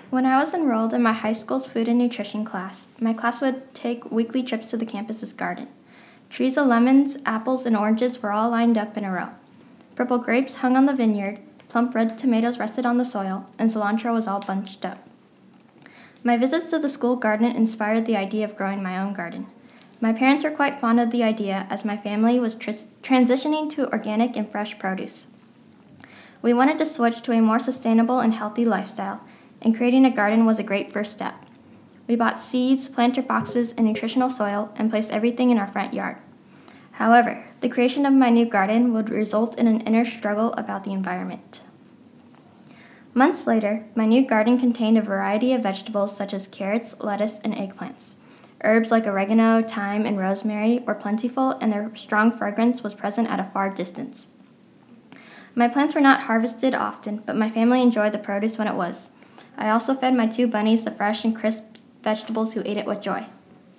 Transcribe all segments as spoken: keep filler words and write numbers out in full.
When I was enrolled in my high school's food and nutrition class, my class would take weekly trips to the campus's garden. Trees of lemons, apples, and oranges were all lined up in a row. Purple grapes hung on the vineyard, plump red tomatoes rested on the soil, and cilantro was all bunched up. My visits to the school garden inspired the idea of growing my own garden. My parents were quite fond of the idea as my family was tr- transitioning to organic and fresh produce. We wanted to switch to a more sustainable and healthy lifestyle, and creating a garden was a great first step. We bought seeds, planter boxes, and nutritional soil and placed everything in our front yard. However, the creation of my new garden would result in an inner struggle about the environment. Months later, my new garden contained a variety of vegetables such as carrots, lettuce, and eggplants. Herbs like oregano, thyme, and rosemary were plentiful, and their strong fragrance was present at a far distance. My plants were not harvested often, but my family enjoyed the produce when it was. I also fed my two bunnies the fresh and crisp vegetables who ate it with joy.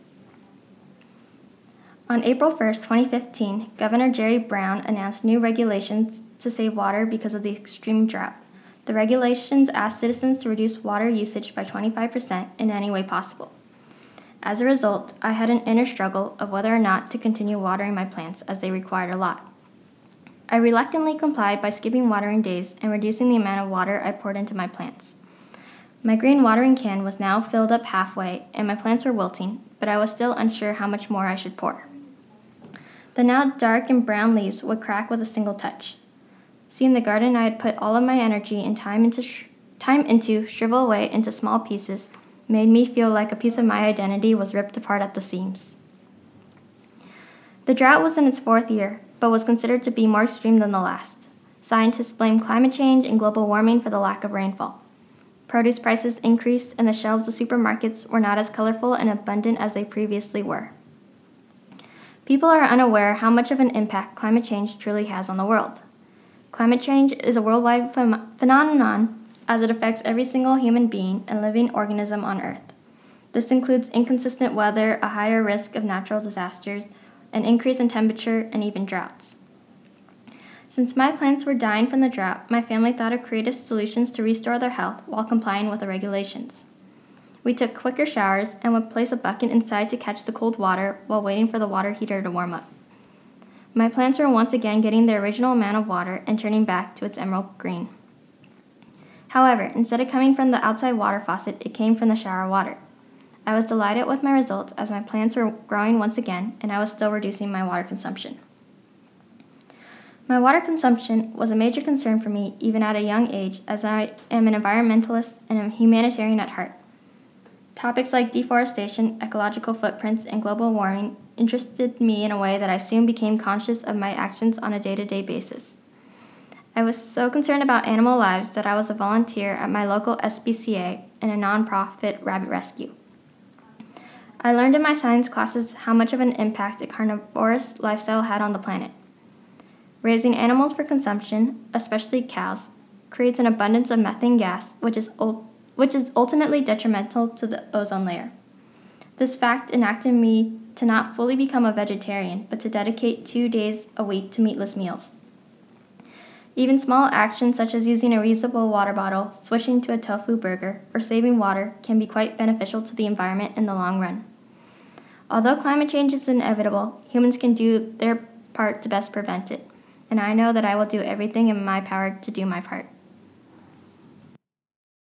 On April first, twenty fifteen, Governor Jerry Brown announced new regulations to save water because of the extreme drought. The regulations asked citizens to reduce water usage by twenty-five percent in any way possible. As a result, I had an inner struggle of whether or not to continue watering my plants as they required a lot. I reluctantly complied by skipping watering days and reducing the amount of water I poured into my plants. My green watering can was now filled up halfway, and my plants were wilting, but I was still unsure how much more I should pour. The now dark and brown leaves would crack with a single touch. Seeing the garden I had put all of my energy and time into, sh- time into shrivel away into small pieces made me feel like a piece of my identity was ripped apart at the seams. The drought was in its fourth year, but was considered to be more extreme than the last. Scientists blamed climate change and global warming for the lack of rainfall. Produce prices increased, and the shelves of supermarkets were not as colorful and abundant as they previously were. People are unaware how much of an impact climate change truly has on the world. Climate change is a worldwide ph- phenomenon as it affects every single human being and living organism on Earth. This includes inconsistent weather, a higher risk of natural disasters, an increase in temperature, and even droughts. Since my plants were dying from the drought, my family thought of creative solutions to restore their health while complying with the regulations. We took quicker showers and would place a bucket inside to catch the cold water while waiting for the water heater to warm up. My plants were once again getting the original amount of water and turning back to its emerald green. However, instead of coming from the outside water faucet, it came from the shower water. I was delighted with my results as my plants were growing once again, and I was still reducing my water consumption. My water consumption was a major concern for me even at a young age, as I am an environmentalist and a humanitarian at heart. Topics like deforestation, ecological footprints, and global warming interested me in a way that I soon became conscious of my actions on a day-to-day basis. I was so concerned about animal lives that I was a volunteer at my local S P C A and a nonprofit rabbit rescue. I learned in my science classes how much of an impact a carnivorous lifestyle had on the planet. Raising animals for consumption, especially cows, creates an abundance of methane gas, which is, ul- which is ultimately detrimental to the ozone layer. This fact enacted me to not fully become a vegetarian, but to dedicate two days a week to meatless meals. Even small actions such as using a reusable water bottle, switching to a tofu burger, or saving water can be quite beneficial to the environment in the long run. Although climate change is inevitable, humans can do their part to best prevent it, and I know that I will do everything in my power to do my part.